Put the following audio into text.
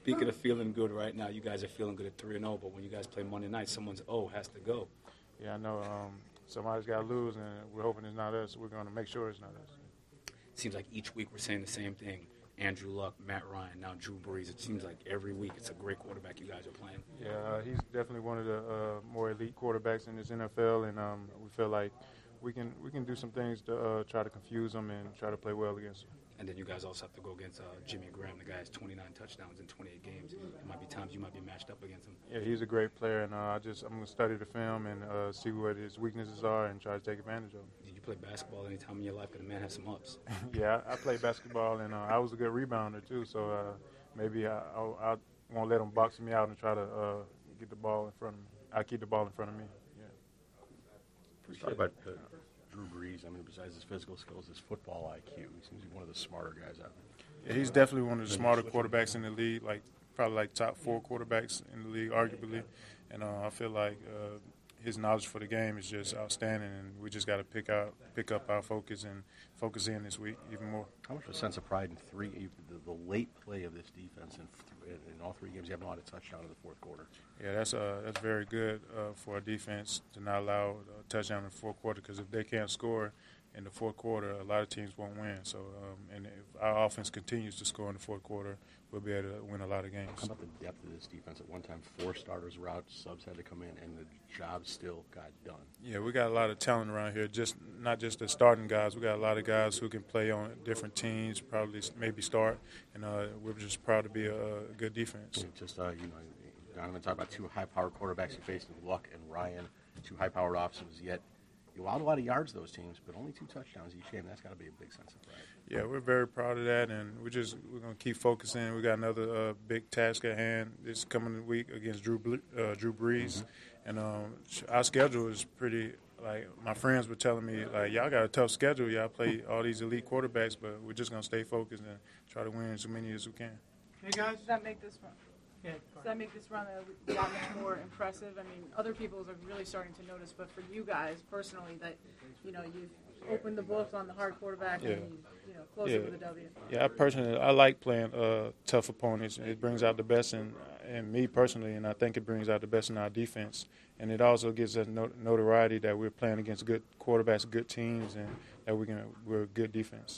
Speaking of feeling good right now, you guys are feeling good at 3-0, but when you guys play Monday night, someone's has to go. Yeah, I know. Somebody's got to lose, and we're hoping it's not us. We're going to make sure it's not us. It seems like each week we're saying the same thing. Andrew Luck, Matt Ryan, now Drew Brees. It seems like every week it's a great quarterback you guys are playing. Yeah, he's definitely one of the more elite quarterbacks in this NFL, and we feel like we can do some things to try to confuse him and try to play well against him. And then you guys also have to go against Jimmy Graham. The guy has 29 touchdowns in 28 games. There might be times you might be matched up against him. Yeah, he's a great player, and I'm going to study the film and see what his weaknesses are and try to take advantage of them. Did you play basketball any time in your life? Because the man has some ups. Yeah, I played basketball, and I was a good rebounder too. So maybe I won't let him box me out and try to get the ball in front of me. I keep the ball in front of me. Yeah. Let's talk about Drew Brees. I mean, besides his physical skills, his football IQ. He seems to be one of the smarter guys out there. Yeah, he's definitely one of the smarter quarterbacks in the league. Probably top 4 quarterbacks in the league, arguably. And I feel like his knowledge for the game is just outstanding, and we just got to pick up our focus and focus in this week even more. How much of a sense of pride in the late play of this defense in all 3 games? You haven't allowed a touchdown in the fourth quarter. Yeah, that's very good for our defense to not allow a touchdown in the fourth quarter, because if they can't score in the fourth quarter, a lot of teams won't win. So, and if our offense continues to score in the fourth quarter, we'll be able to win a lot of games. How about the depth of this defense? At one time, 4 starters were out, subs had to come in, and the job still got done. Yeah, we got a lot of talent around here. Not just the starting guys. We got a lot of guys who can play on different teams, probably maybe start, and we're just proud to be a good defense. Just Donovan talked about 2 high-powered quarterbacks he faced in Luck and Ryan, 2 high-powered offenses. Yet you allowed a lot of yards to those teams, but only 2 touchdowns each game. That's got to be a big sense of pride. Yeah, we're very proud of that, and we're going to keep focusing. We got another big task at hand this coming week against Drew Brees, and our schedule is pretty. Like my friends were telling me, y'all got a tough schedule. Y'all play all these elite quarterbacks, but we're just going to stay focused and try to win as many as we can. Hey guys, does that make this run? Yeah, does that make this run a lot much more impressive? I mean, other people are really starting to notice, but for you guys personally, that you've opened the books on the hard quarterback and closer to the W. Yeah, I like playing tough opponents. It brings out the best in me personally, and I think it brings out the best in our defense. And it also gives us notoriety that we're playing against good quarterbacks, good teams, and that we're a good defense.